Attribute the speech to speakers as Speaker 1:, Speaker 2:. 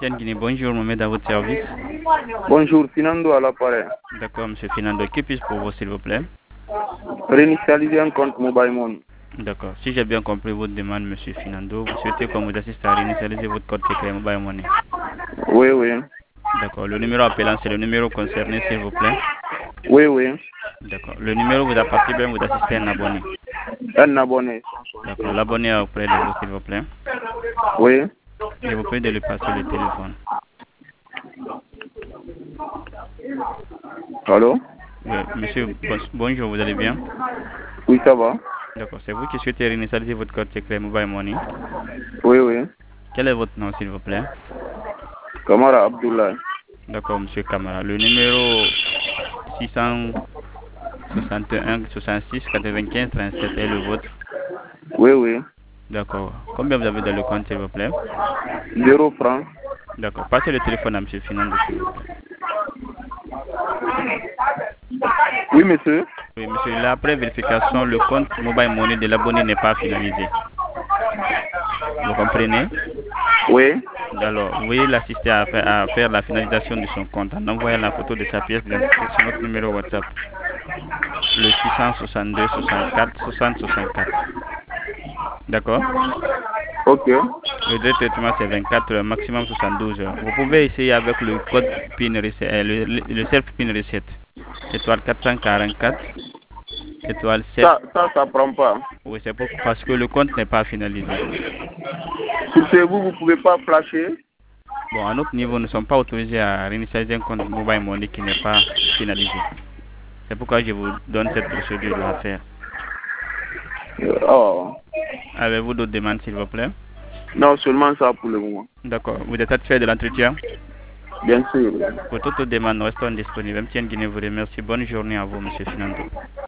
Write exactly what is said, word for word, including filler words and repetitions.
Speaker 1: Tiens Guinée, bonjour, on me met dans votre service.
Speaker 2: Bonjour, Finando à l'appareil.
Speaker 1: D'accord, monsieur Finando. Que puis-je pour vous, s'il vous plaît?
Speaker 2: Réinitialiser un compte Mobile Money.
Speaker 1: D'accord. Si j'ai bien compris votre demande, monsieur Finando, vous souhaitez qu'on vous assiste à réinitialiser votre code secret Mobile Money.
Speaker 2: Oui, oui.
Speaker 1: D'accord. Le numéro appelant, c'est le numéro concerné, s'il vous plaît.
Speaker 2: Oui, oui.
Speaker 1: D'accord. Le numéro vous appartient bien, vous assistez à un abonné.
Speaker 2: Un abonné.
Speaker 1: D'accord. L'abonné est auprès de vous, s'il vous plaît.
Speaker 2: Oui.
Speaker 1: Je vous prie de lui passer le téléphone.
Speaker 2: Allô?
Speaker 1: Oui, monsieur, bon- bonjour, vous allez bien?
Speaker 2: Oui, ça va.
Speaker 1: D'accord. C'est vous qui souhaitez réinitialiser votre code secret Mobile Money.
Speaker 2: Oui, oui.
Speaker 1: Quel est votre nom, s'il vous plaît?
Speaker 2: Kamara Abdoulaye.
Speaker 1: D'accord, monsieur Kamara. Le numéro six cent soixante et un soixante-six quatre-vingt-quinze trente-sept est le vôtre.
Speaker 2: Oui, oui.
Speaker 1: D'accord. Combien vous avez dans le compte, s'il vous plaît?
Speaker 2: Zéro franc.
Speaker 1: D'accord. Passez le téléphone à monsieur Finando, s'il vous plaît.
Speaker 2: Oui, monsieur.
Speaker 1: Oui, monsieur. Là, après vérification, le compte Mobile Money de l'abonné n'est pas finalisé. Vous comprenez?
Speaker 2: Oui.
Speaker 1: Alors, vous voyez l'assister à faire, à faire la finalisation de son compte en envoyant la photo de sa pièce d'identité sur notre numéro WhatsApp. Le six cent soixante-deux soixante-quatre soixante soixante-quatre. D'accord?
Speaker 2: Ok.
Speaker 1: Le délai de traitement, c'est vingt-quatre heures, maximum soixante-douze heures. Vous pouvez essayer avec le code PIN reset, euh, le, le, le self PIN reset. Étoile quatre cent quarante-quatre, étoile sept.
Speaker 2: Ça, ça, ça prend pas.
Speaker 1: Oui, c'est pour- parce que le compte n'est pas finalisé.
Speaker 2: Si c'est vous, vous pouvez pas flasher.
Speaker 1: Bon, à notre niveau, nous ne sommes pas autorisés à réinitialiser un compte Mobile Money qui n'est pas finalisé. C'est pourquoi je vous donne cette procédure-là à faire.
Speaker 2: Oh.
Speaker 1: Avez-vous d'autres demandes, s'il vous plaît?
Speaker 2: Non, seulement ça pour le moment.
Speaker 1: D'accord. Vous êtes satisfait de l'entretien?
Speaker 2: Bien sûr.
Speaker 1: Pour toute autre demande, nous restons disponibles. M T N Guinée vous remercie. Bonne journée à vous, monsieur Finando.